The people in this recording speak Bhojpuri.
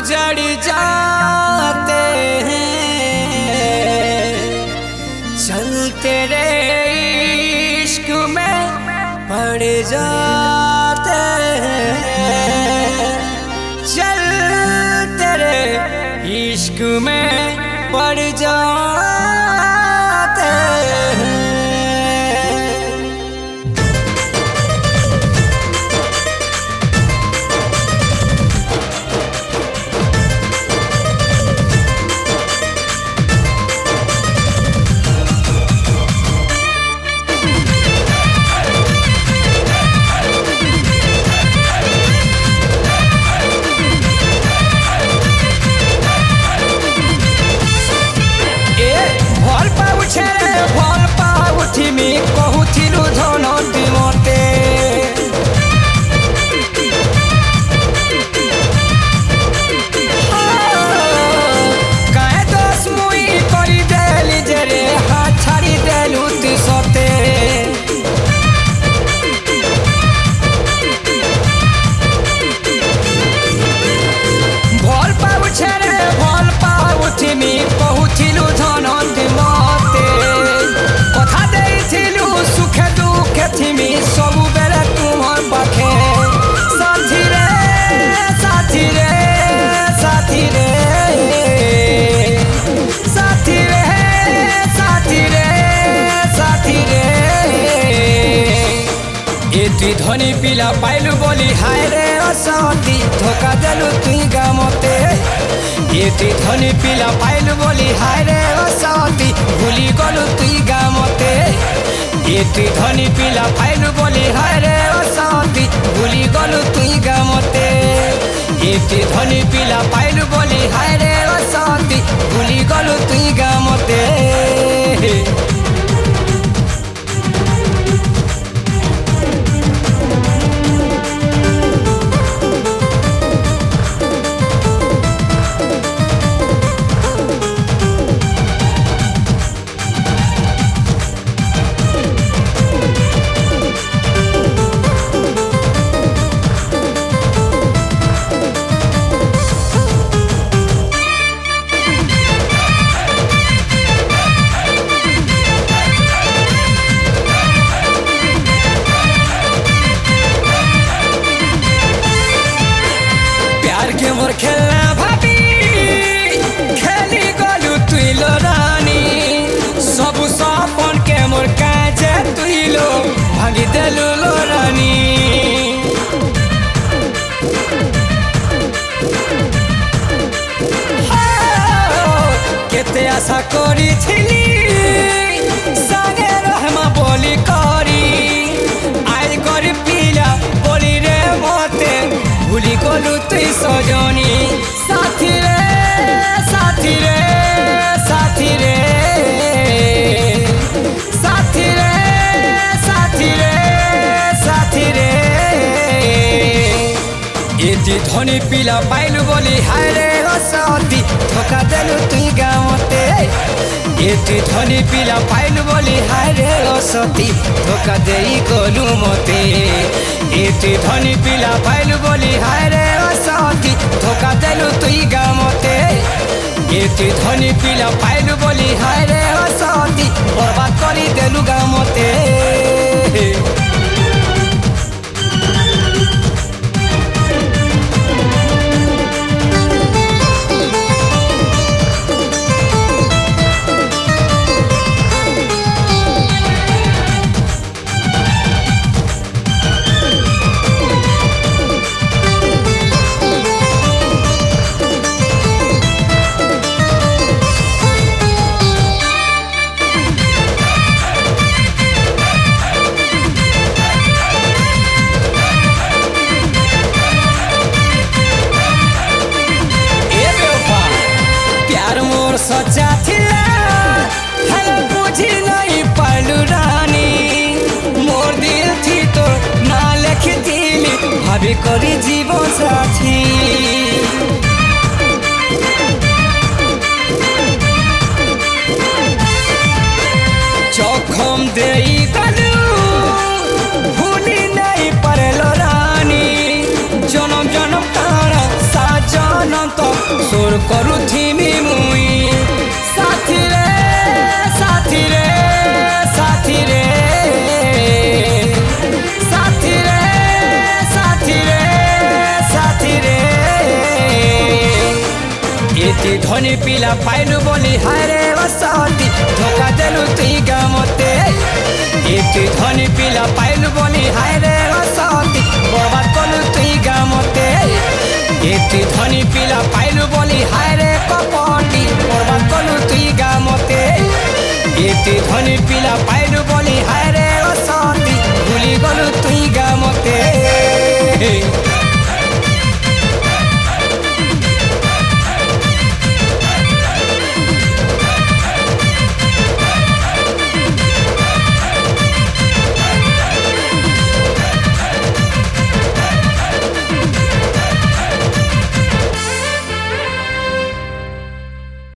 उजड़ जाते हैं, चलते रे इश्क में पड़ जाते हैं, चलते रे इश्क में पड़ जाते हैं। धनी पिला पाइलु बोली हाय रे असती धोखा देलु तुई गामते। ये धनी पिला पाइलु बोली हाय रे असती भूली गलु तुई गामते। ये धनी पिला पाइलु बोली हाय रे असती भूली गलु तुई गामते। ये धनी पिला पाइलु बोली हाय रे असती भूली गलु तुई गामते। मोर खेलना भाभी खेली गलु तुई लो रानी, सब सपन के मोर काजे तुई लो भांगी देलु लो रानी। केते आशा करी छिली सागे रहमा बोली करी आज कर पिला बोली रे मते भूली गलु तुई सजनी। साथी रे साथी रे साथी रे साथी रे साथी रे साथी रे। ये धनी पिला पाइलु बोली हाय रे असती धोखा देलु तुई गामते। ये धनी पिला पाइलु बोली हाय रे असती धोखा देई गलु मते। ये धनी पिला पाइलु बोली हाय रे असती धोखा देलु तुई गामते। ये धनी पिला पाइलु बोली हाय रे असती बर्बाद करी देलु गामते। सच्चा थिला है बुझी नहीं पालू रानी, मोर दिल थी तो ना लिख दिली भाभी करी जीवन साथी। चौखम देई गलू भूली नहीं पड़लो रानी, जन्म जन्म तारा सा जनम तो एटी धनी पिला पाइलु बोली हाय रे वसती धोखा देलु तुई गामते एटी धनी पिला पाइलु बोली हाय रे वसती बर्बाद कलु तुई गामते एटी धनी पिला पाइलु बोली हाय रे कपटी बर्बाद कलु तुई गामते एटी धनी पिला पाइलु